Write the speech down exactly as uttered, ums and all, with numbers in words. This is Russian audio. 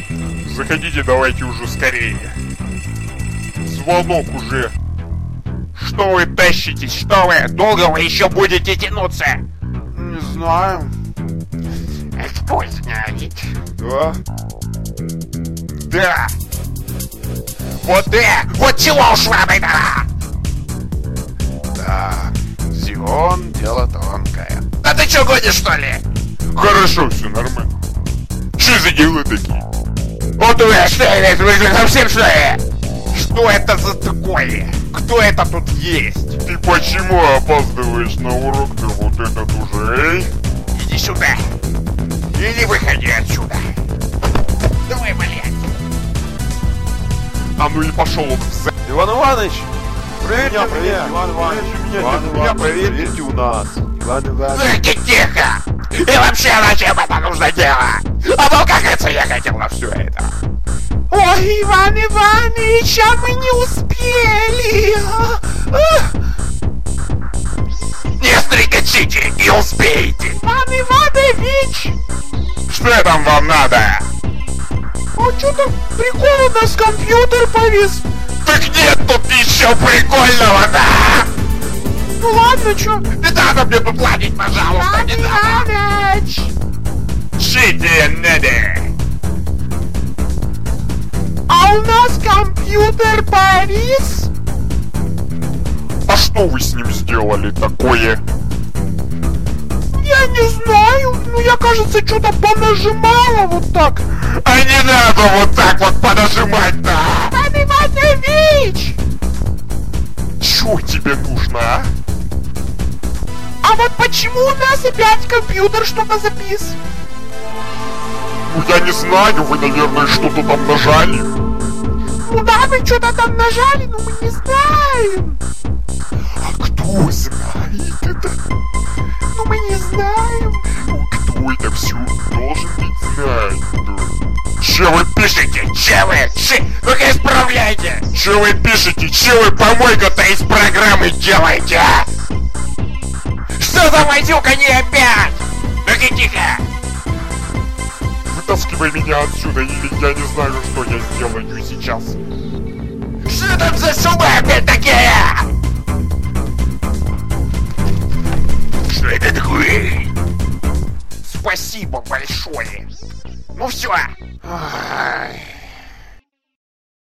Заходите, давайте уже скорее. Звонок уже. Что вы тащитесь? Что вы? Долго вы еще будете тянуться? Не знаю. Кто знает? Да? Да. Вот ты! Вот чего ушла тогда? Да. Зион, дело тонкое. Да ты что, гонишь, что ли? Хорошо, все нормально. Что за дела такие? Вот вы, что это? Вы совсем что ли? Что это за такое? Кто это тут есть? Ты почему опаздываешь на урок-то вот этот уже, эй? Иди сюда. Или выходи отсюда. Давай, блядь. А ну и пошел он в за... Иван Иванович! Проверьте меня, проверьте, Иван Иванович. Меня, Иван меня Иванович, проверьте у нас. Иван Иванович. Слушайте, тихо! И вообще, зачем это нужно делать? А то, как это я хотел на все это. Ой, Иван Иванович, а мы не успели. Не стрекачите, не успеете. Иван Иванович! Что там вам надо? А что-то прикол, у нас компьютер повис. Так нет тут ничего прикольного, да? Ну ладно, чё? Не надо мне тут ладить, пожалуйста, не надо! Чите надо! А у нас компьютер повис? А что вы с ним сделали такое? Я не знаю, ну я, кажется, что-то понажимала вот так. А не надо вот так вот понажимать-то! Иван Иванович! Чё тебе нужно, а? А вот почему у нас опять компьютер что-то записывает? Ну я не знаю, вы, наверное, что-то там нажали. Ну да, мы что-то там нажали, но мы не знаем. А кто знает это? Ну мы не знаем. Ну кто это все должен ведь знать? Че вы пишете? Че вы? Че? Ну-ка исправляйте! Че вы пишете? Че вы помойку-то из программы делаете, а? Что за возюка не опять? Ну-ка тихо! Вытаскивай меня отсюда, или я не знаю, что я сделаю сейчас. Что там за шумы опять такие? Что это такое? Спасибо большое. Ну все. Ай.